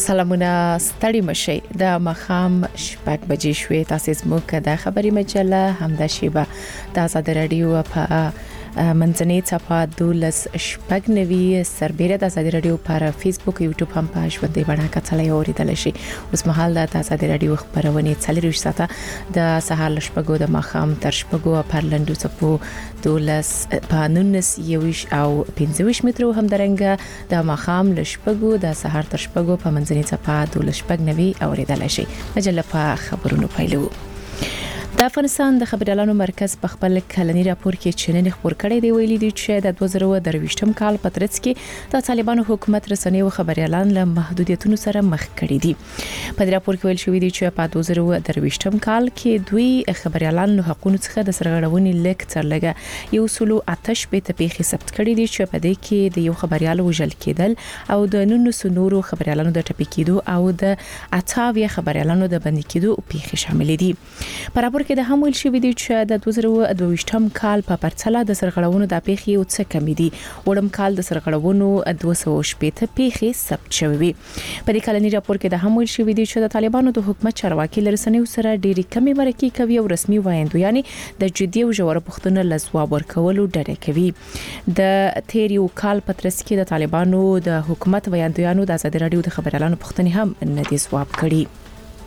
سلامونه ستړي مشي د مخام شپږ بجې شوې تاسو زموږ د خبري مجله همدا شیبه د آزاد رادیو په منځنۍ صفحه دولس شپږ نوي سربېره د آزاد رادیو پر فیسبوک یوټیوب هم په ژوندۍ بڼه کتلای اوریدل شي. اوس مهال د آزاد رادیو خبرونه 40 ساعته د سهار لشپږو د مخام تر شپږو پر لندو صفو دولس په 19 یوش او 25 مترو هم درنګ د مخام لشپږو د سهار تر شپږو په منځنۍ صفحه دولس شپږ نوي اوریدل شي. مجله په خبرونو پیلو. د افغانستان د خبريالانو مرکز په خپل کلنی راپور کې چنن خبر کړی دی ویلي دی چې د 2023م کال په ترڅ کې د طالبانو حکومت رسنۍ او خبريالان له محدودیتونو سره مخ کړي دي. په دې راپور کې ویل شوی دی چې په 2023م کال کې دوی خبريالان له حقوقو څخه د سرغړونې لیک ترلګه یو سلو آتش به تپیخي ثبت کړي دي چې په دې کې د یو خبريال وژل کېدل او د 900 نورو خبريالانو د ټپي کېدو او د 28 خبريالانو د بندي کېدو پیښې شامل دي. په راپور کې د هم ویل شوی دی چې د 2022م کال په پرتله د سرغړونو د پیښې او څه کمی دي. وړم کال د سرغړونو 280 پیښې ثبت شوې. په دې کلنی راپور کې د هم ویل شوی دی چې د طالبانو د حکومت چارواکي لرسنیو سره ډېری کمی مرکه کوي او رسمي وایندو یعنی د جدي او ژور پوښتنو لزواب ورکولو ډډه کوي. د تیریو کال په ترڅ کې د طالبانو د حکومت وایندویانو د آزاد رادیو د خبريالانو پوښتنې هم نه دي ځواب کړي.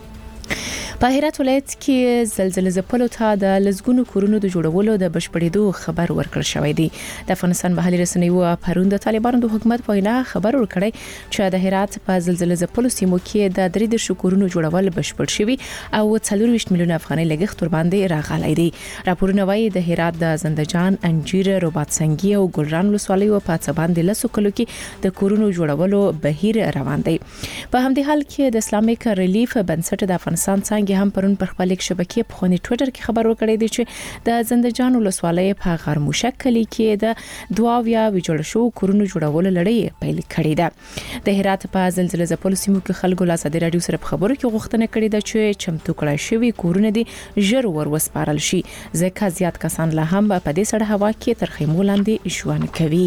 په هرات ولایت کې زلزلې ځپلو ته د لزګونو کورونو د جوړولو د بشپړېدو خبر ورکړ شوی دی. د افغانستان محلي رسنیو پرون د طالبانو د حکومت په وینا خبر ورکړی چې د هرات په زلزلې ځپلو سیمو کې د 3 کورونو جوړول بشپړ شوی او 24 میلیون افغانۍ لګښت ور باندې راغلی دی. راپورونه وايي د هرات د زندجان، انجیر، رباط سنگي او ګلران ولسوالیو په څه باندې لسو کلو کې د کورونو جوړولو بهیر روان دی. په همدې حال کې د اسلامیک ریلیف بنسټ د افغانستان څنګه هم پرون پر خپل شبکې په خونی ټوئیټر کې خبر ورکړی دی چې د زندجان ولسوالۍ په غرموشک کلی کې د دواویا ویجوړ شو کورونو جوړولو لړۍ پیل کړې ده. د هرات په زلزلې ځپلو سیمو کې خلکو له آزاد رادیو سره خبرو کې غوښتنه کړې ده چې چمتو کړای شوی کورونه دي ژر وسپارل شي ځکه زیات کسان له هم په دې سړه هوا کې تر خیمو لاندې ژوند کوي.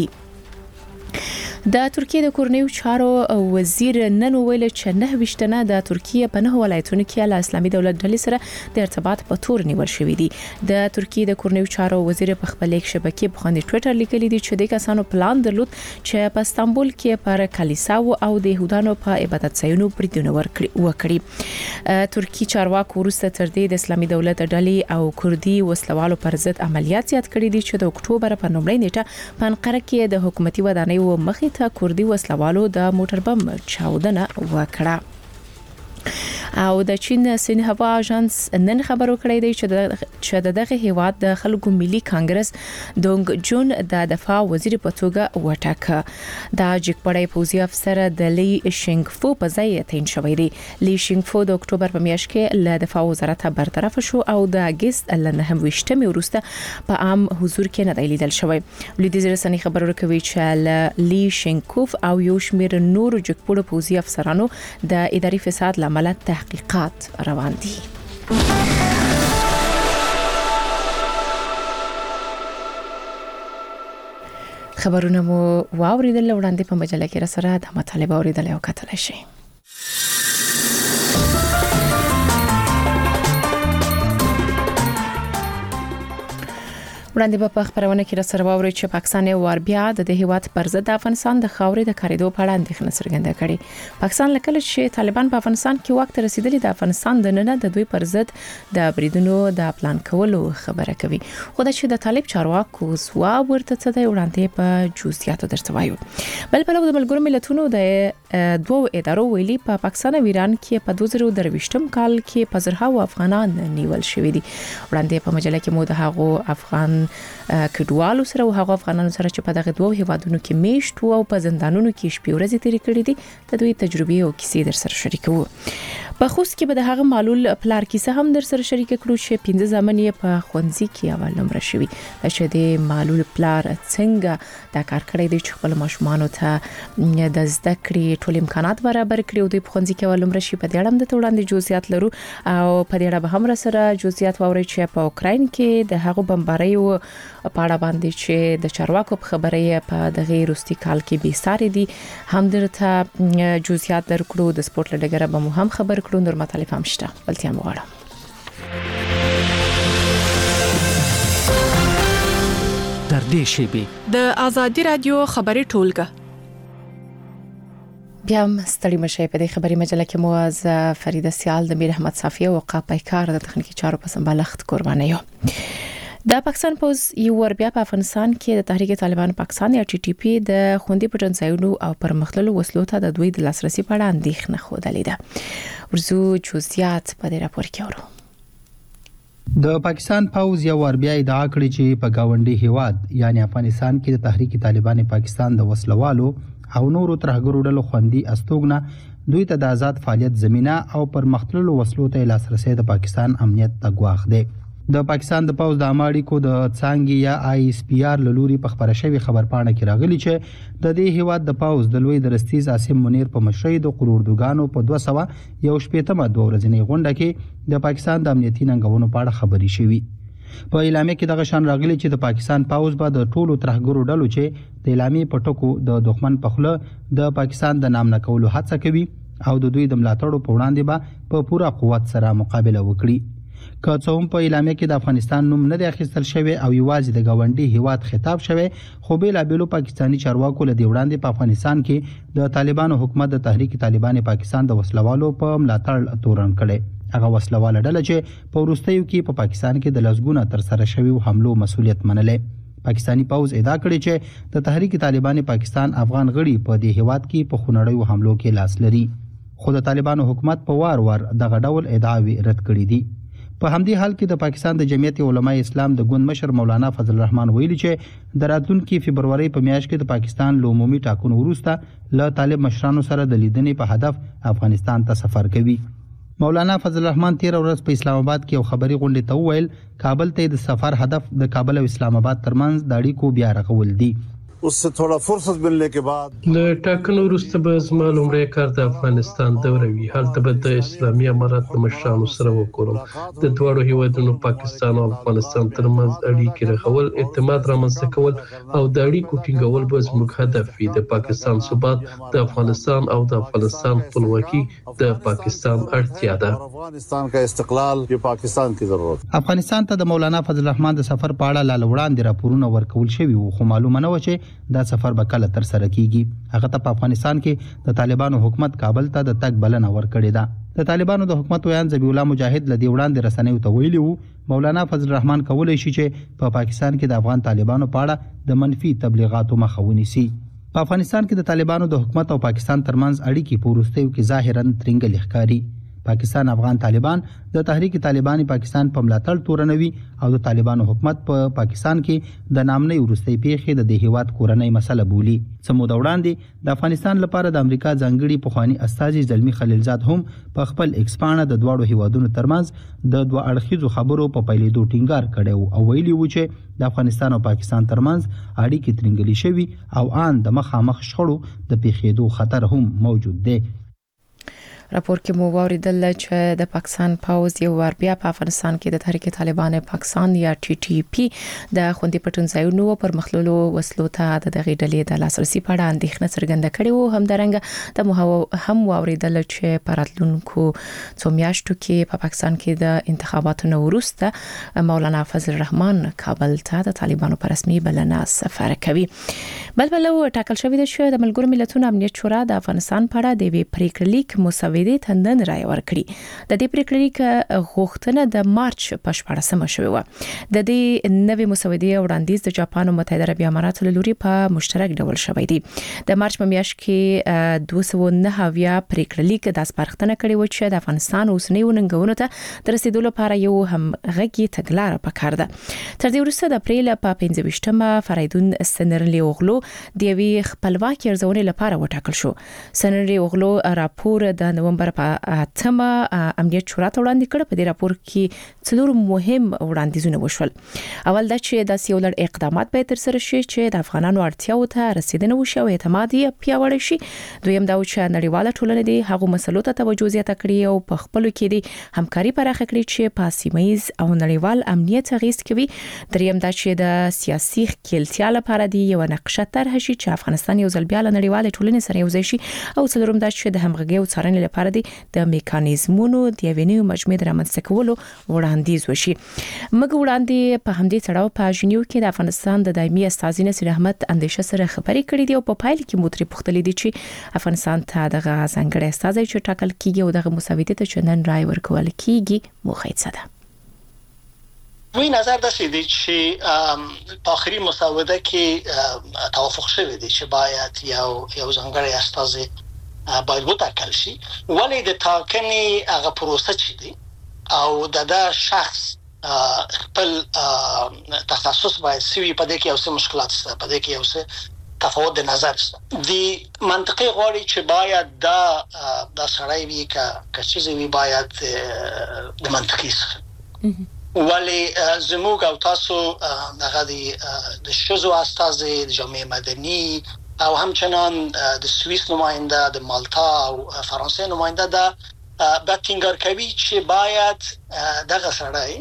د ترکیه د کورنیو چارو وزیر نن ویل چې 9 د ترکیه په 9 ولایتونو کې له اسلامي دولت ډلې سره د ارتباط په تور نیول شوې دي. د ترکیه د کورنیو چارو وزیر په خپل شبکې په خونی ټوئیټر لیکلي دی چې د کسانو پلان درلود چې په استانبول کې پر کلیساو او د يهودانو په عبادت ځایونو بریدونه وکړي. ترکیه چارواکو وروسته تر دې د اسلامي دولت ډلې او کردي وسلوالو پر ضد عملیات زیات کړي دي چې د اکتوبر په 9 نیټه په انقره کې د حکومتي ودانیو مخې ته کردي وسلوالو د موټر بم چاودنه وکړه. او د چین سین هوا اژانس نن خبر ورکړی دی چې دغه هیواد د خلکو ملي کانګرس دونګ جون د دفاع وزیر په توګه وټاکه. د جګپړې پوزي افسر د لی شینګفو په ځای تعین شوی دی. لی شینګفو د اکتوبر په میاشت کې له دفاع وزارت برطرف شو او د اگست ل 9 وروسته په عام حضور کې نه دی لیدل شوی. لویدیځ رسنۍ خبر ورکوي چې لی شینګکوف او یو شمېر نور جګپړو پوزي افسرانو د اداري فساد لامل تحقیقات روان دي. خبرونه مو واوریدل وړاندې په مجله کې را سره د مطالبه اوریدل او کتل شي. وړاندې په خبرونه کې را سره واوري چې پاکستان وار بیا د هیواد پر ضد د افغانستان د خاورې د کاریدو په اړه اندېښنه څرګنده کړې. پاکستان لکه چې طالبان په افغانستان کې وخت رسیدلی د افغانستان د نن د دوی پر ضد د بریدونو د پلان کولو خبره کوي. خو د چې د طالب چارواکو ځواب ورته څه دی وړاندې په جزئیاتو درته وایو. بل په لور د ملګرو ملتونو د دوه ادارو ویلي په پاکستان او ایران کې په 2023م کال کې په زرهاو افغانان نیول شوی دي. وړاندې په مجله کې مو د هغو افغان کډوالو سره او هغه افغانانو سره چې په دغه دوه هیوادونو کې میشت او په زندانونو کې شپې ورځې تیرې کړې دي د دوی تجربې او کیسې در سره شریکو. په خوست کې به د هغه معلول پلار کیسه هم در سره شریک کړو چې 15 ځمن یې په خونځي کې اول نمبر شوی چې د معلول پلار څنګه دا کار کړی دی چې خپل ماشومان ته د زده کړې ټول امکانات برابر کړي او د خونځي کې اول نمبر شي په دې اړه د وړاندې جزئیات لرو او په دې اړه به هم سره جزئیات واوري چې په اوکراین کې د هغو بمباریو په اړه باندې چې د چارواکو په خبرې په دغه روستي کال کې به ساري دي هم درته جزئیات درکړو د سپورت لګره به مو هم خبر کړو نور مطالب هم شته بلتیا مغواړم در دې شیبه د ازادي رادیو خبري ټولګه بیا ستړي مشه په دې خبري مجله کې مو از فریده سیال د میر احمد صافیه او قاپایکار د تخنیکی چارو په سمبالښت قرباني یو د پاکستان پوز یو ور بیا په افغانستان کې د تحریک طالبان پاکستان یا ټي ټي پی د خوندې پټنځایونو او پرمختللو وسلو ته د دوی د لاسرسي په اړه اندېښنه خوده ده ورزو جزئیات په دې راپور کې اورو د پاکستان پوز یو ور بیا ادعا کړې چې په گاونډي هیواد یعنی افغانستان کې د تحریک طالبان پاکستان د وسلوالو او نورو ترهګرو ډلو خوندي استوګنه دوی ته د آزاد فعالیت زمينه او پرمختللو وسلو ته لاسرسي د پاکستان امنیت ته ګواښ دی د پاکستان د پوز د اماړیکو د څانګې یا آی اس پی آر لوري په خبره شوی خبرپاڼه کې راغلی چې د دې هیواد د پوز د لوی درستیز عاصم منیر په مشرۍ د قروردوګانو په 200 دوه ورځنۍ غونډه کې د پاکستان د امنیتي ننګونو په اړه خبري شوی په اعلامیه کې دغه شان راغلی چې د پاکستان پوز به د ټولو ترهګرو ډلو چې د اعلامیه په ټکو د دښمن په خله د پاکستان د نام نه کولو هڅه کوي او د دوی د ملاتړو په وړاندې به په پوره قوت سره مقابله وکړي که څه هم په اعلامیه کې د افغانستان نوم نه دی اخیستل شوی او یوازې د گاونډي هیواد خطاب شوی خو به لابلو پاکستانی چارواکو له دی وړاندې په افغانستان کې د طالبانو حکومت د تحریک طالبان پاکستان د وسلوالو په ملاتړ تورن کړي هغه وسلواله ډله چې په وروستیو کې په پاکستان کې د لسګونه تر سره شوی حملو مسؤلیت منلې پاکستانی پوز ادعا کړې چې د تحریک طالبان پاکستان افغان غړي په دې هیواد کې په خونړیو حملو کې لاس لري خو د طالبانو حکومت په وار دغه ډول ادعاوی رد کړې دي په همدې حال کې د پاکستان د جمعیت علماء اسلام د ګوند مشر مولانا فضل الرحمن ویلي چې د راتلونکي فبرवरी په میاشت کې د پاکستان له عمومي ټاکنو وروسته له طالب مشرانو سره د لیدنې په هدف افغانستان ته سفر کوي مولانا فضل الرحمن 13 ورځ په اسلام آباد کې یو خبري غونډه ته وویل کابل ته د سفر هدف د کابل او اسلام آباد ترمنځ د اړیکو بیا رغول دي उससे थोड़ा फुर्सत मिलने के बाद له ټاکنو وروسته به زما لومړی کار د افغانستان دوره وي هلته به د اسلامي امارات د مشرانو سره وکړم د دواړو هیوادونو پاکستان او افغانستان ترمنځ اړیکې رغول اعتماد رامنځته کول او د اړیکو ټینګول به زموږ هدف وي د پاکستان ثبات د افغانستان او د افغانستان خپلواکي د پاکستان اړتیا ده افغانستان کا استقلال د پاکستان کی ضرورت افغانستان ته د مولانا فضل الرحمن د سفر په اړه لاله وړاندې راپورونه ورکول شوي وو خو معلومه نه و چې دا سفر به کله تر سره کیږي هغه ته په افغانستان کې د طالبانو حکومت کابل ته د تګ بلنه ورکړې ده د طالبانو د حکومت ویان ذبیح الله مجاهد لدی وړاندې رسنیو ته ویلي وو مولانا فضل الرحمن کولای شي چې په پاکستان کې د افغان طالبانو په اړه د منفي تبلیغاتو مخه ونیسي په افغانستان کې د طالبانو د حکومت او پاکستان ترمنځ اړیکې په وروستیو کې ظاهرا ترنګل ښکاري پاکستان افغان طالبان د تحریک طالبان پاکستان په ملاتړ تورنوي او د طالبانو حکومت په پاکستان کې د نامنۍ وروستۍ پیښې د هیواد کورنۍ مسله بولي سمو د وړاندې د افغانستان لپاره د امریکا ځانګړي پخوانی استاذ زلمی خلیلزاد هم په خپل ایکسپانه د دواړو هیوادونو ترمنځ د دوه اړخیزو خبرو په پیلېدو ټینګار کړي او ویلي و چې د افغانستان او پاکستان ترمنځ اړیکې ترنګلې شوي او ان د مخامخ شخړو د پیښېدو خطر هم موجود دی راپور کې مو واوریدل چې د پاکستان پوز یو ور بیا په افغانستان کې د تحریک طالبان پاکستان یا ټي ټي پی د خوندې پټنځایونو پر مخلولو وسلو ته د دغې ډلې د لاسرسي په اړه اندېښنه څرګنده کړې وو همدارنګه د هم واوریدل چې پراتلونکو څو میاشتو کې په پاکستان کې د انتخاباتو وروسته مولانا فضل الرحمن کابل ته د طالبانو پر رسمي بلنه سفر کوي بلبلو ټاکل شوی دی چې د ملګرو ملتونو امنیت شورا د افغانستان په اړه د وی پریکړه لیک مسودې تندن رائے ورکړي د دې پریکړې لیک غوښتنه د مارچ په 14مه شوې و د دې نوې مسودې وړاندیز د جاپان او متحده عربي اماراتو له لوري په مشترک ډول شوی دی د مارچ په میاشت کې 209 پریکړه لیک د سپارښتنه کړې و چې د افغانستان اوسنۍ وننګونو ته د رسیدلو لپاره یو هم غږی تګلارې پکار ده تر دې وروسته د اپریل په 15مه فریدون سنرلی اوغلو د وی خپلواکي ارزونې لپاره وټاکل شو سنرلی اوغلو راپور د نومبر په 8مه امنیت شورا ته وړاندې کړ. په دې راپور کې څلور مهم وړاندیزونه وشول. اول دا چې د سیولر اقدامات به تر سره شي چې د افغانانو اړتیاو ته رسیدنه وشي او اعتماد یې پیاوړی شي. دویم دا چې نړیواله ټولنه د هغو مسلو ته توجه زیاته کړي او په خپل کې د همکاري پراخه کړي چې په سیمایي او نړیوال امنیت اغیز کوي. دریم دا چې د سیاسي خپلتیا لپاره دی یو نقشه طرح شي چې افغانستان یو ځل بیا له نړیواله ټولنې سره یوځای شي. او څلورم دا چې د همغږي او څارنې لپاره د میکانیزمونو د یوې مجموعې رامنځته کولو وړاندیز وشي. موږ وړاندې په همدې تړاو په ژنیو کې د افغانستان د دایمي استازي نصیر احمد اندیشه سره خبرې کړې دي او په پایل کې مو ترې پوښتلې دي چې افغانستان ته دغه ځانګړی استازي چې ټاکل کیږي او دغه مساویت ته چې نن رائے ورکول کیږي موخه څه ده. وی نظر داشته دی چې په آخري مسوده کې توافق شوی دی چې باید یو ځانګړی استازي باید وټاکل شي. ولی د ټاکنې هغه پروسه چې دی او د شخص خپل تخصص باید سوي په دې کې یو څه مشکلات شته، په دې کې یو څه تفاوت د نظر شته. د منطقي غواړي چې باید دا سړی وي که چیزی وي باید د منطقي څخه ولی زموږ او تاسو هغه د شذو استازي د جامعه مدني او همچنان د سوئیس نماینده د مالتا او فرانسې نماینده دا به ټینګار کوي چې باید دغه سړی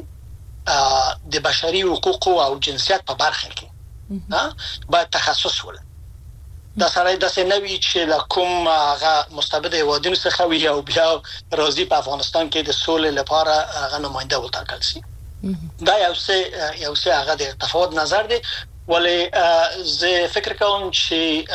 د بشري حقوق او جنسیت په برخه کې باید تخصص ولري. دا سړی داسې نه وي چې لکم هغه مستبد هیوادونو څخه وي او بیا راځي په افغانستان کې د سولې لپاره هغه نماینده وټاکل شي. دا یو څه هغه د تفاوت نظر دی. ولی زه فکر کوم چې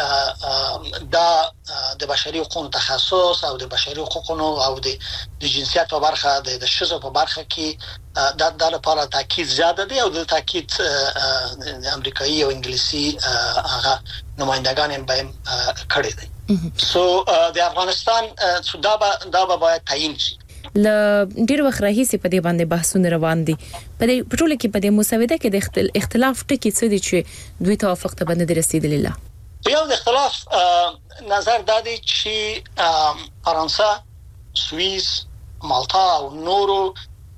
دا د بشري حقوقو تخصص او د بشري حقوقو او د جنسیت په برخه د شذو په برخه کې د لپاره تاکید زیاده دی او د تاکید امریکایي او انګلیسي هغه نمائندگان هم به کړی دي. سو د افغانستان دا باید تعیین شي. ل ډیر وخت راهیسي په دې باندې بحثونه روان دي. په ټوله کې په دې مسوده کې د اختلاف ټکي څه دي چې دوی توافق ته باندې رسیدلی لا؟ یو د اختلاف نظر دادی چې فرانسه، سوئیس، مالتا او نورو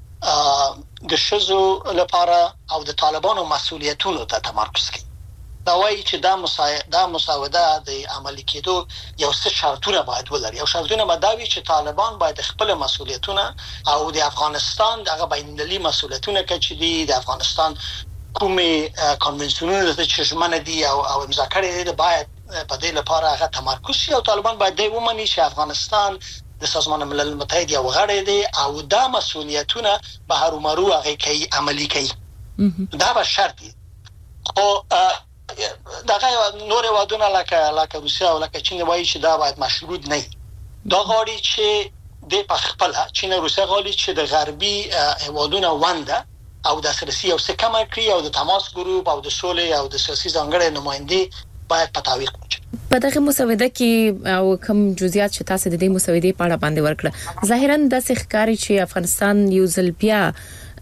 د شذو لپاره او د طالبانو مسؤلیتونو ته تمرکز کوي. دا وایي چې دا مسوده د عملي کېدو یو څه شرطونه باید ولري. یو شرطونه باید دا وي چې طالبان باید خپل مسؤلیتونه او د افغانستان دغه بین‌المللي مسؤلیتونه چې دي د افغانستان کومې کنونسیونونه چې شمن دي او امضا کړي دي باید په دې لپاره هغه تمرکز شي او طالبان باید دی ومني چې افغانستان د سازمان ملل متحد یو غړی دی او دا مسؤلیتونه به هرومرو هغه کوي عملي کوي. دا به شرط دی. خو دغه نور هیوادونه لکه روسیه او لکه چین وایي چې دا باید مشروط نه وي. دا غواړي چې د خپل چین او روسیه غواړي چې د غربي هیوادونه ونده او د سیاسي او سکمه کړی او د تماس ګروپ او د سولې او د سیاسي ځانګړي نمائندې باید په تعویق وکړي. په دغه مسوده کې او کوم جزئیات چې تاسو د دې مسودې په اړه باندې ورکړه ظاهرا د ښکاری چې افغانستان یو ځل بیا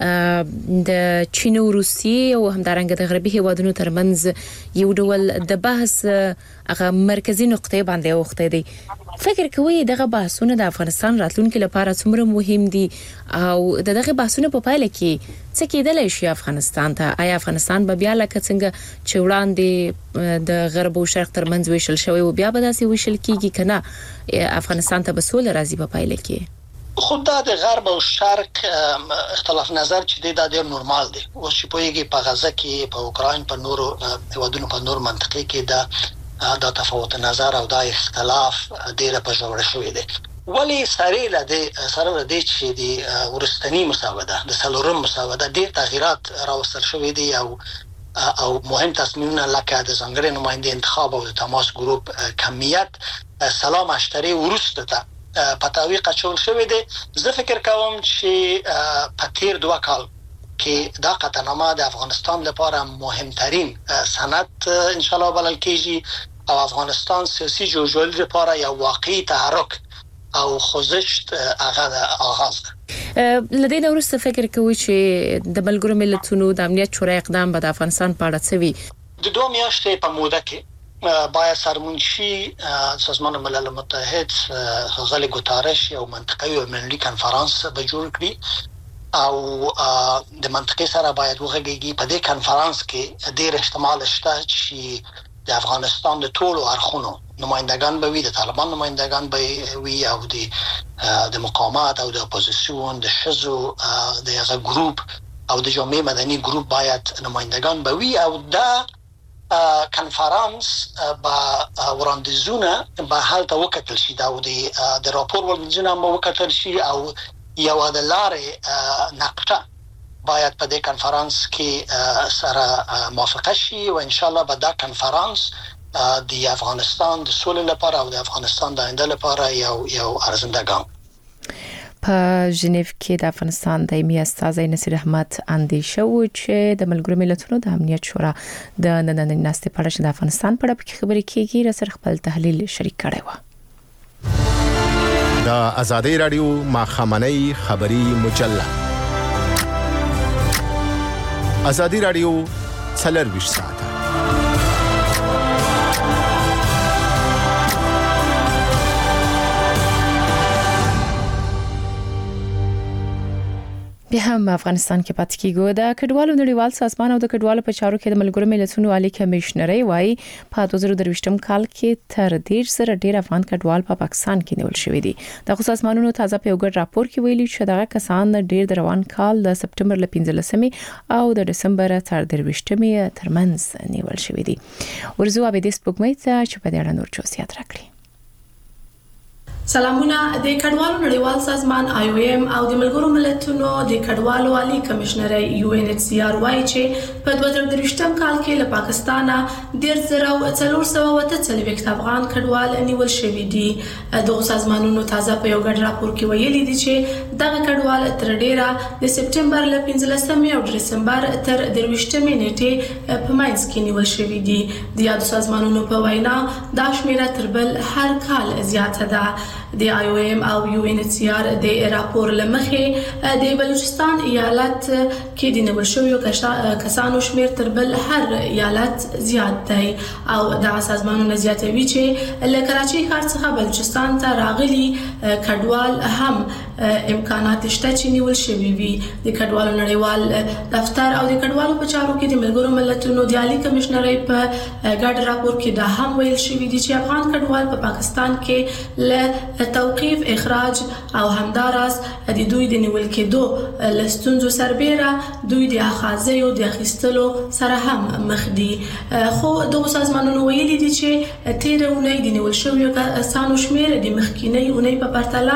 د چین او روسیې او همدارنګه د غربي هیوادونو ترمنځ یو ډول د بحث هغه مرکزی نقطه باندې وخته دي. فکر کوي دغه بحثونه د افغانستان راتلونکو لپاره څومره مهم دي او دغه بحثونه په پایله کې څه کېدلی شي افغانستان ته؟ آیا افغانستان به بیا لکه څنګه چې وړاندې د غرب او شرق ترمنځ ویشل شوی او بیا به داسې ویشل کیږي کنه افغانستان ته به سوله راځي په پایله کې؟ خود د غرب او شرق اختلاف نظر چې دا ډېر نورمال دی. او چې پوهیږي په غزه کې، په اوکراین، په نورو هیوادونو، په نور منطقې کې دا تفاوت نظر او دا اختلاف ډېر په ژوره شوی دی. ولی سره لدې چې د ورستنی مساوده د سلورم مساوده ډېر تغیرات راوستل شوی دی او مهم تصمیمونه لکه د ځانګړي نماینده انتخاب او د تماس ګروپ کمیت سلام اشتری ورسته ته په تعویق اچول شوی دی. زه فکر کوم چې په تیر 2 کال کې دا قطعنامه د افغانستان لپاره مهمترین سند ان شاء الله بلل کېږي او افغانستان سیاسي جوړجاړي لپاره یو واقعي تحرک او خوځښت هغه آغاز ده. لدې وروسته فکر کوي چې د ملګرو ملتونو د امنیت شورا اقدام به د افغانستان په اړه څه وي؟ د 2 میاشتې په موده کې باید سرمنشی سازمان ملل متحد غزل گوتارش یو منطقوي او ملي کنفرانس به جوړ کړي او د منطقې سره باید وغږیږي. په دې کنفرانس کې ډېر احتمال شته چې د افغانستان د ټولو اړخونو نمائندگان به وي، د طالبان نمائندگان به وي او د مقاومت او د اپوزیسیون د حزب دغه ګروپ او د جامعه مدني ګروپ باید نمائندگان به وي او دا کنفرانس با وړاندیزونه به هلته وکتل شي دا د راپور وړاندیزونه به وکتل شي او یو د لارې نقطه باید په دې کنفرانس کې سره موافقه شي او ان شاء الله به دا کنفرانس د افغانستان د سولې لپاره او د افغانستان د آینده لپاره یو ارزنده ګام. په ژنیف کې د افغانستان دایمي استازی نصیر احمد اندیشه و چې د ملګرو ملتونو د امنیت شورا د نننۍ ناستې په اړه د افغانستان په اړه خبرې کیږي را سره خپل تحلیل شریک کړی و. د آزادۍ رادیو ماخامنۍ خبری مجله آزادۍ رادیو 24 ساعته بیا هم افغانستان کې پاتې کیږي. د کډوالو نړیوال سازمان او د کډوالو په چارو کې د ملګرو ملتونو عالی کمشنري وايي په 2023م کال کې تر 1.5 ډیر افغان کډوال په پاکستان کې نیول شوی دي. د سازمانونو تازه په یو ګډ راپور کې ویلي چې دغه کسان ډیر د روان کال د سپټمبر ل 15مې او د دسمبر تر 23مې ترمنځ نیول شوی دي. ورزو ابدیس پګمې ته چې په دې اړه نور چوسیات راکړي. سلامونه. د کډوالو نړیوال سازمان IOM او د ملګرو ملتونو د کډوالو عالی کمشنري UNHCR وايي چې په 2023م کال کې له پاکستان 1,440 افغان کډوال نیول شوي دي. دغه سازمانونو تازه په یو ګډ راپور کې ویلي دي چې دغه کډوال تر ډیره د سپټمبر ل 15مې او دسمبر تر 23مې نیټې په ماینس کې نیول شوي دي. د یاد سازمانونو په وینا دا شمیره تر بل هر کال زیاته ده. د IOM او UNHCR د راپور لمخې د بلوچستان ایالت کې د نیول شویو کسانو شمیر تر بل هر ایالت زیات دی او د سازمانونو زیاتوي چې له کراچۍ ښار څخه بلوچستان ته راغلي کډوال هم امکانات شته چې نیول شوي وي. د کډوالو نړیوال دفتر او د کډوالو په چارو کې د ملګرو ملتونو د عالی کمشنري په ګډ راپور کې دا هم ویل شوی دی چې افغان کډوال په پاکستان کې له توقيف اخراج او همدارس د دوی د نیول کېدو لستونزو سربېره دوی د اخاذیو د اخیستلو سره هم مخ دي. خو دغه سازمانونو ویلي دي چې تیر اونۍ د نیول شویو کسانو شمیر د مخکینی اونۍ په پرتله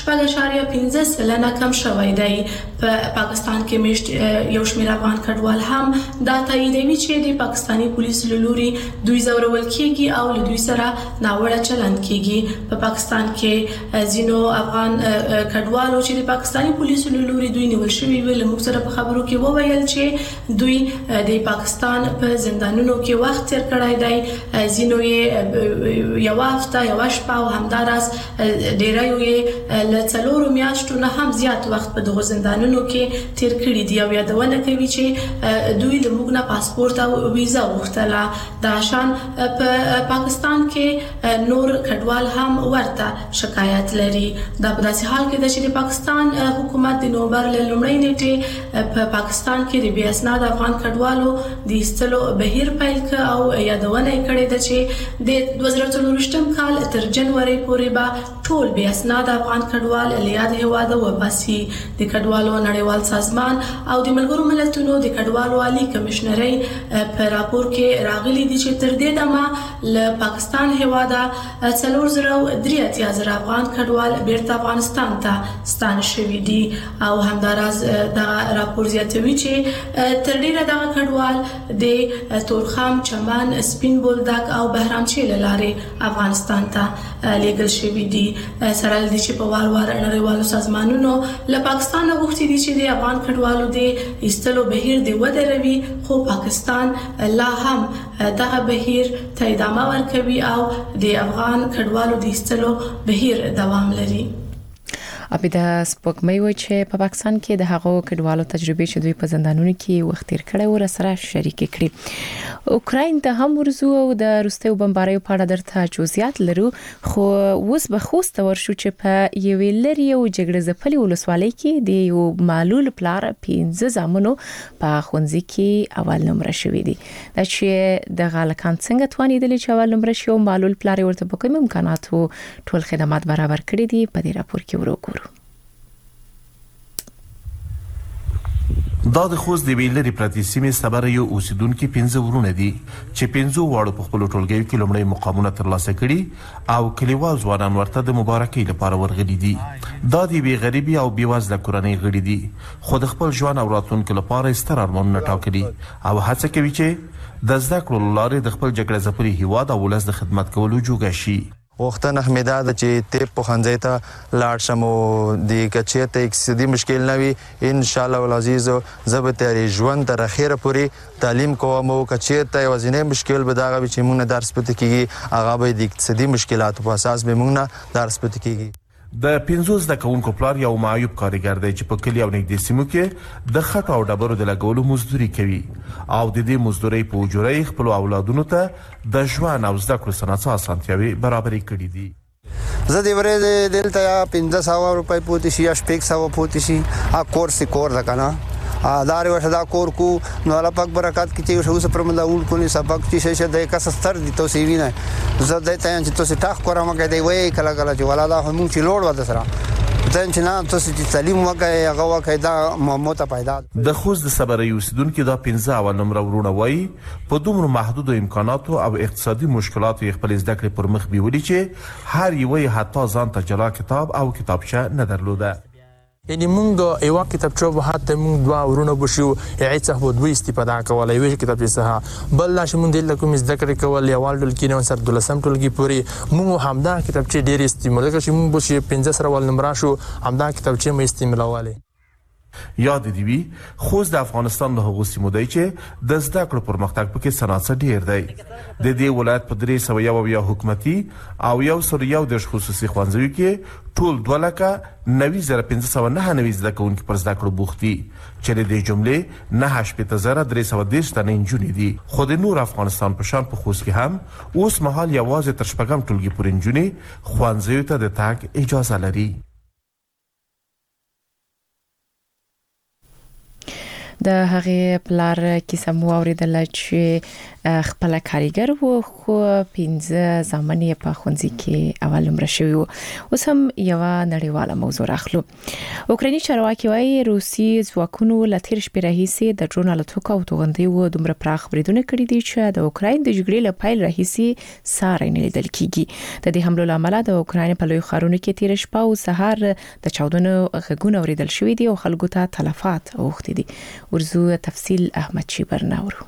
0.15% کم شوی دی. په پاکستان کې مشت یو شمیر افغان کډوال هم دا تاییدوي چې د پاکستانی پولیسو لوري دوی زورول کیږي او له دوی سره ناوړه چلند کیږي. په پاکستان کې زینو افغان کډوالو چې د پاکستانی پولیسو لوري دوی نیول شوی ویل موږ سره په خبرو کې وویل چې دوی د پاکستان په زندانونو کې وخت تیر کړی دی. زینو یې یو هفته یو شپه او همدارس ډیری یې له 4 میاشتو نه هم زیات وخت په دغه زندانونو کې تیر کړی دی او یادونه کوي چې دوی له موږ نه پاسپورت او ویزا وغوښتله. دا شان په پاکستان کې نور کډوال هم ورته شکایت لري. دا په داسې حال کې چې د پاکستان حکومت د نومبر له لومړۍ نیټې په پاکستان کې د بې اسناد افغان کډوالو د ایستلو بهیر پیل کړ او یادونه کړې ده چې د 2024م کال تر جنوري پورې به ټول بې اسناد افغان کډوال له یاد هیواده وباسي. د کډوالو نړیوال سازمان او د ملګرو ملتونو د کډوالو عالی کمشنري په راپور کې راغلي دي چې تر دې دمه له پاکستان هیواده 4,000 افغان کډوال بیرته افغانستان ته ستانه شوي دي او همدارس د راپور زیاتوي چې تر ډیره دغه کډوال د تورخم، چمن، سپین بولدک او بهرامچې لارې افغانستان ته لیږل شوي دي. سره لدې چې په وار نړیوالو سازمانونو له پاکستان غوښتي دي چې د افغان کډوالو د ایستلو بهیر دی ودروي خو پاکستان لا هم دغه بهیر ته ادامه ورکوي او د افغان کډوالو د ایستلو بهیر دوام لري. ابي د سپوږمۍ و چې په پاکستان کې د هغو کډوالو تجربې چې دوی په زندانونو کې وخت تیر کړی و سره شریک کړي. اوکراین ته هم ورزو او د روسي بمباریو په اړه درته جزئیات لرو، خو اوس به خوست ورشو چې په یوې لري او جګړه ځپلې ولسوالۍ کې د یو معلول پلار 15 زامنو په خونځي کې اول نمبر شوې دي. دا چې د غالکان څنګه توانیدل چې اول نمبر شو معلول پلار ورته په کوم امکاناتو ټول خدمات برابر کړی دي په دې راپور کې وګورو. دا د خوست د ویلری پرتی سیمې صبر یو اوسیدونکو 15 ورونه دي چې 15 واړو په خپل ټولګي کې لومړی مقامونه ترلاسه کړي او کلیوال ځوانان ورته د مبارکۍ لپاره ورغلي دي. دا د بي غریبي او بي وزله کورنۍ غړي دي خو د خپل ژوند او راتلونکو لپاره ستر ارمانونه ټاکلي او هڅه کوي چې د زده کړو لارې د خپل جګړه ځپلي هیواد او ولس د خدمت کولو جوګه شي. وختن احمدا د چې ته په خنځای ته لاړ شمو د کچې ته اقتصادي مشکل نه وي ان شاء الله العزیز زبته ری ژوند تر اخره پوری تعلیم کوم او کچې ته وزنه مشکل به داغه چې مونږ درس پته کیږي هغه به د اقتصادي مشکلاتو په اساس به مونږ درس پته کیږي. د 15 د کونکو پلار یو معیوب کارګر دی چې په کلی او نږدې سیمو کې د خټو او ډبرو د لګولو مزدوري کوي او د دې مزدوري په اجورې خپل اولادونو ته د ژوند او زده کړو سناسه اسانتیاوي برابرې کړې دي. زه د ورې دلته 1500 روپۍ پوتې شي یا 600 پوتې شي ا کورس کور لکنه دار وشدا کور کو نو الله پاک برکات کی چې اوس پر مله اول کو نه سبق چې شه د کس ستر دي تو سی وینه زه د ته چې تو ټاخ کورم کې دی وای کله کله چې ولادا هم چې لوړ ود سره ځان چې نه تو چې تعلیم وکای هغه وکای دا موته پیدا د خوست د صبر یوسدونکو دا 15 اول نمبر ورونه وای په دومره محدود امکاناتو او اقتصادي مشکلاتو خپل زده کړې پر مخ بیولې چې هر یو حتی ځان ته جلا کتاب او کتابچه نه درلوده. یعنی مونږ یو کتابچه به حتی مونږ دوا ورونه بشو هیڅ په دوی استفاده کولای وی کتابچه سه بل لا شمون دل کوم ذکر کول یوال دل کې نو سر دلسم ټولګي پوری مونږ همدا کتابچه ډیر استعمال کوي چې مونږ بشي 15 سره ول نمبر شو همدا کتابچه مې استعمالواله. یاد دی وی خوست د افغانستان له هغو سیمو دی چې د زده کړو پرمختګ پکې صنعت ډیر دی. د دې ولایت په 301 حکومتي او 101 د خصوصي ښوونځیو کې ټول 2,90,599 زده کوونکي پر زده کړو بوختي چې د دې جملې 9,330 تنه نجونې دي. خو د نور افغانستان په شان په خوست کې هم اوس مهال یوازې تر شپږم ټولګي پورې نجونې ښوونځیو ته د تګ اجازه لري. د هغه پلار کیسه مو اوریدل چې خپل کاریګر وو خو 15 زمانه په خونځي کې اول نمبر شوی وو. اوس هم یو نړیواله موضوع راخلو. اوکرایني چارواکي وايي روسي ځواکونو لتیر شپې راهیسي د ډرون الوتکو او توغندیو دومره پراخ بریدونه کړی دي چې د اوکراین د جګړې له پیل راهیسي ساري نه لیدل کیږي. د دې حملو لامل د اوکراین په لوی ښارونو کې تیر شپه او سهار د چاودنو غږونه اوریدل شوې دي او خلکو ته تلفات اوښتي دي. ورزو تفصیل احمد شیبر ناورو.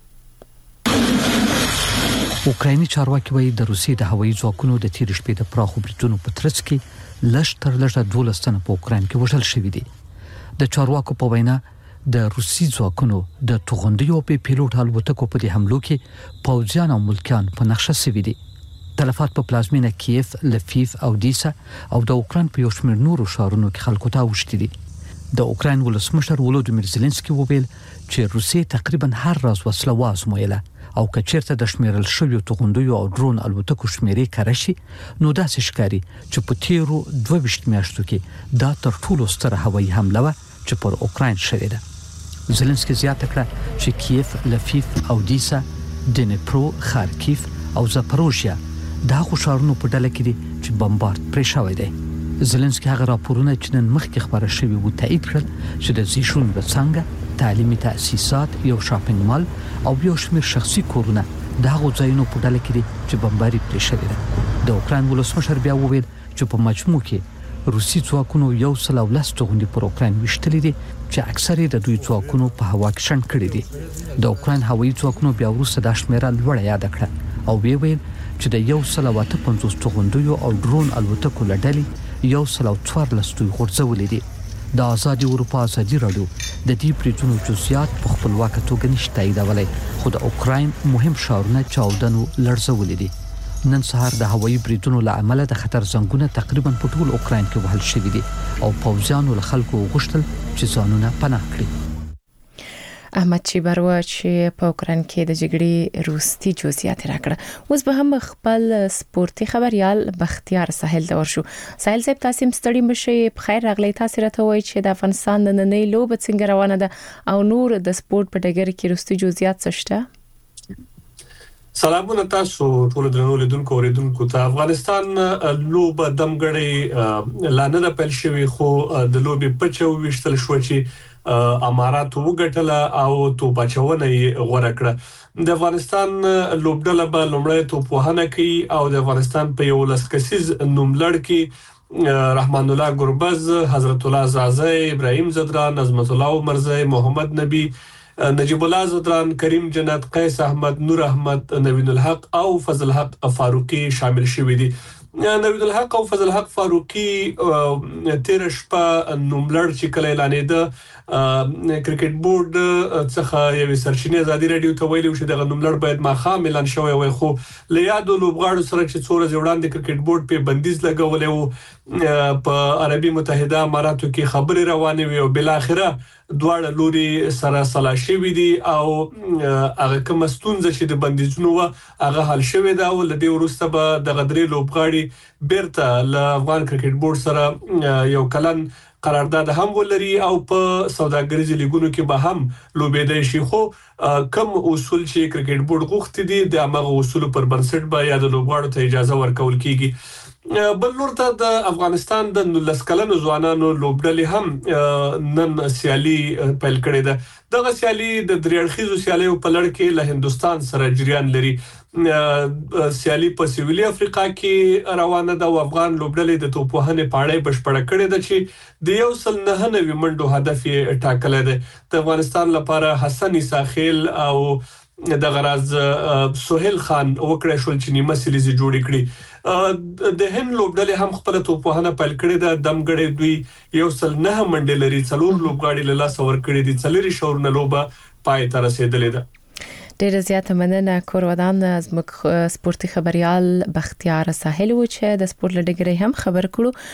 اوکرایني چارواکي وايي د روسي د هوایي ځواکونو د تیر شپې د پراخو بریدونو په ترڅ کې لږ تر لږه 12 تنه په اوکراین کې وژل شوي دي. د چارواکو په وینا د روسي ځواکونو د توغندیو په پیلوټ الوتکو په حملو کې پوځیان او ملکیان په نقشه سوي دي. تلفات په پلازمینه کیف، لفیف او دیسا او د اوکراین په یو شمېر نورو ښارونو کې خلکو ته اوښتي دي. د اوکراین ولسمشر ولودیمیر زيلنسکي وویل چې روسي تقریبا هر راز وسله وازمویله او کچیرته د شمیرل شویو توغندیو او ډرون الوتکو شمیرې کرشي نو داسې ښکاري چې په تیرو 22 میاشتو کې دا تر ټولو ستره هوایي حمله وه چې پر اوکراین شوې ده. زيلنسکي زیاته کړه چې کیف، لفیف او دیسا، دنیپرو، خارکیف او زاپروژیا دا خو ښارونو په ډله کې دي چې بمبارد پرې شوی دی. زيلنسکي هغه راپورونه چې نن مخکې خبره شوی وو تایید کړل چې د زیشون څنګه تعلیمي تأسیسات، یو شاپینګ مال او یو شمېر شخصي کورونه د هغو ځایونو په ډله کې دي چې بمباري پرې شوې ده. د اوکراین ولسمشر بیا وویل چې په مجموع کې روسي ځواکونو 110 توغندي پر اوکراین وشتلې دي چې اکثره د دوی ځواکونو په هوا کې شنډ کړي دي. د اوکراین هوایي ځواکونو بیا وروسته دا شمیره لوړه یاد کړه او ویل چې د 150 توغندیو او ډرون الوتکو لړلې 114 دوی غورځولې دي. د آزادي اروپا ازادي رادیو د دې پریټونو جزئیات په خپلواکه توګه نشته تاییدولای خو د اوکراین مهم ښارونه چاودنو لړزولې دي. نن سهار د هوایي بریدونو له امله د خطر زنګونه تقریبا په ټول اوکراین کې وهل شوې دي او پوځیانو له خلکو غوښتل چې ځانونه پناه کړي. احمد چیبروا چې په اوکراین کې د جګړې روسي جزئیات راکړه. اوس به هم خپل سپورتي خبريال بختیار ساحل ته ورشو. ساحل صاحب تاسو مستړي مشه په خیر راغلی. تاسو راته وایي چې د افغانستان نننۍ لوبه څنګه روانه ده او نور د سپورت په ډګر کې روسي جزئیات څه شته؟ سلامونه تاسو ټول درنو لیدونکو اوریدونکو ته. افغانستان لوبه دمګړی لانه پیل شوی خو د لوبې پچو وشتل شو چې امارات وګټله او تو بچونه غوړه کړه. د افغانستان لوبډله به لومړی تو په هنه کې او د افغانستان په یو لسکسیز نوملړ کې رحمان الله ګربز، حضرت الله زازی، ابراهیم زدران، عظمت الله عمرزی، محمد نبی، نجیب الله زدران، کریم جنت، قیس احمد، نور احمد، نوین الحق او فضل حق فاروقی شامل شوي دي. نوین الحق او فضل حق فاروقی 13 شپه نوملړ چې کله اعلانېده کرکټ بورډ څخه یو سرچینه ازادي رادیو ته ویلي چې دغه نوملړ باید ماخام اعلان شوی وي، خو له یادو لوبغاړو سره چې څوره وړاندې کرکټ بورډ په بندیز لګولې وو په عربي متحده اماراتو کې خبري روانې وي او بل اخره دواړه لوري سره صلاح شوي دي او هغه کوم ستونزه چې د بندیزونو هغه حل شوی دا او لدی ورسته به د غدري لوبغاړي بیرته ل افغان کرکټ بورډ سره یو کلن قرارداد هم ولري او په سوداګریزي لیګونو کې به هم لوبېدای شي. خو کم اصول چې کرکټ بورډ غوښتي دي د هغه اصول پر بنسټ به یا د لوبغاړو ته اجازه ورکول کیږي. بل نور ته د افغانستان د 19 کلنو ځوانانو لوبډلې هم نن سیالي پیل کړې ده. دغه سیالي د دریړخیزو سیالیو په لړ کې له هندستان سره جریان لري. سیالي په سویلي افریقا کې روانه ده او افغان لوبډلې د توپوهنې پاړې بشپړه کړې ده چې د 199 منډو هدف یې ټاکلی دی. د افغانستان لپاره حسن عیساخیل او د غراز سہیل خان وکړې شول چې نیمه سیریز جوړ کړي. د هند لوبډلې هم خپل توپوهنه پیل کړې ده. دمګړې دوی 109 منډې لري، 4 لوبغاړي له لاس ور کړې دي، 4 شورونه لوبه پای ته رسیدلې ده. ډېر زیات مننه کورودان زموږ سپورتي خبريال بختیار ساحل و چې د سپورت لډګري هم خبر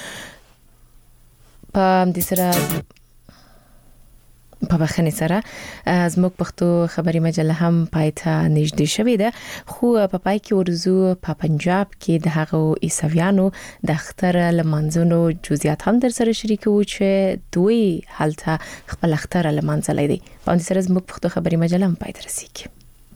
کړو. په دې سره په بخښنې سره زموږ پښتو خبري مجله هم پایته نږدې شوې ده، خو په پای کې ورزو په پنجاب کې د هغو عیسویانو د اختر لمانځنو جزئیات هم در سره شریکو چې دوی حالته خپل اختر لمانځلې دي. په دې سره زموږ پښتو خبري مجله هم پایته رسیږي.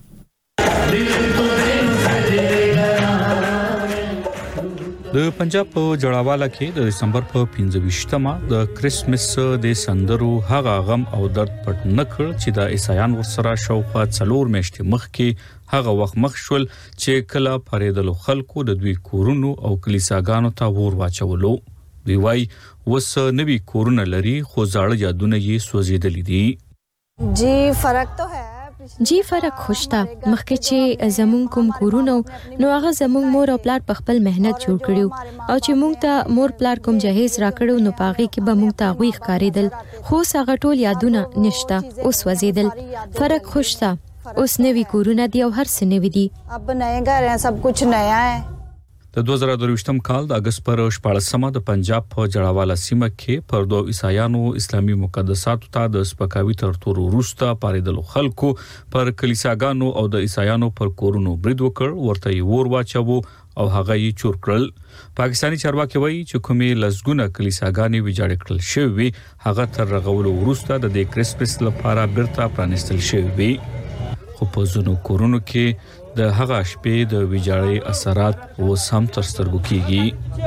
د پنجاب په جړاواله کې د دسمبر په 15مه د کریسمس د سندرو هغه غم او درد پټ نکړ چې د عیسایان ورسره شاوخوا 4 میاشتې مخکې هغه وخت مخ شول چې کله پریدلو خلکو د دوی کورونو او کلیساګانو ته ور واچولو. دوی وايي وس نوی کورونه لري خو زاړه یادونه یې سوځیدلې دي. جی فرق تو ہے جی فرق خوشتا مخکې چې زمون کوم کورونو نو هغه زمون مور او پلار په خپل مهنت جوړ کړیو او چې مونږ ته مور پلار کوم جهیز راکړو نو پاغي کې به مونږ ته غوي ښکاریدل، خو هغه ټول یادونه نشته، اوس وزیدل. فرق خوشتا اوس نوی کورونه دی او هر څه نوی دی. اب نئے گھر ہیں، سب کچھ نیا ہے. د 2023م کال د اگست پر 14مه د پنجاب په جړاواله سیمه کې پر دوه عیسایانو اسلامي مقدساتو ته د سپکاوي تر تور وروسته پاریدلو خلکو پر کلیساګانو او د عیسایانو پر کورونو برید وکړ، ورته یې ور واچو او هغه یې چور کړل. پاکستانی چارواکي وایي چې کومې لزګونه کلیساګانې ویجاړ کړل شوی هغه تر رغولو وروسته د کریسمس لپاره بیرته پرانستل شوی. خو په ځینو کورونو کې د هغه شپې د ویجاړۍ اثرات اوس هم تر سترګو کېږي.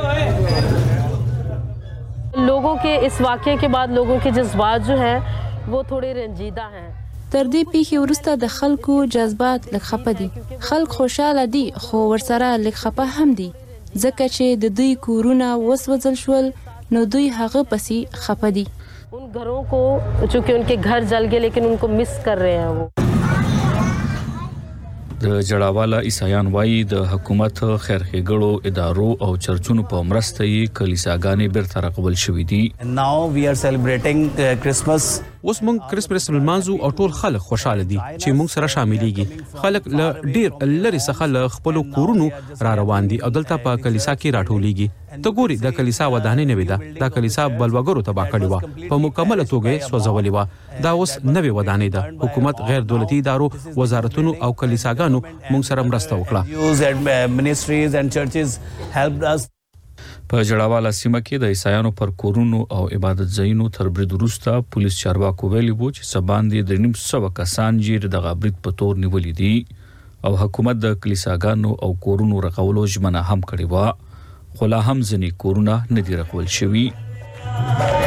लोगों के इस वाकये के बाद लोगों के जज्बात जो है वो थोड़े रंजीदा हैं. تر دې پیښې وروسته د خلکو جذبات لږ خپه دي. خلک خوشاله دي خو ورسره لږ خپه هم دي ځکه چې د دوی کورونه وسوځل شول نو دوی هغه پسې خپه دي. उन घरों को चूंकि उनके घर जल गए लेकिन उनको मिस कर रहे हैं. वो د جړاواله عیسایان وایي د حکومت خیرخېګړو ادارو او چرچونو په مرسته یې کلیساګانې بیرته رغول شوې دي. Now we are celebrating Christmas اوس مونږ کرسمس لمانځو او ټول خلک خوشاله دي چې مونږ سره شاملېږي خلک له ډیر لری څخه له خپل کورونو را روان دي او دلته په کلیسا کې راټولېږي ته ګوري د کلیسا ودانې نه ودا د کلیسا بلوګرو تبا کړی و په مکمل توګه سوځولې و دا اوس نوې ودانې ده حکومت غیر دولتي ادارو وزارتونو او کلیساګانو مونږ سره مرسته وکړه په جړاواله سیمه کې د عیسایانو پر کورونو او عبادت ځایونو تر برید وروسته پولیس چارواکو ویلي وو چې سباندې د 900 کسان جیر د غبرید په تور نیولې دي او حکومت د کلیساګانو او کورونو رقولو ژمنه هم کړې و خو لا هم ځینې کورونه نه دي رقول شوي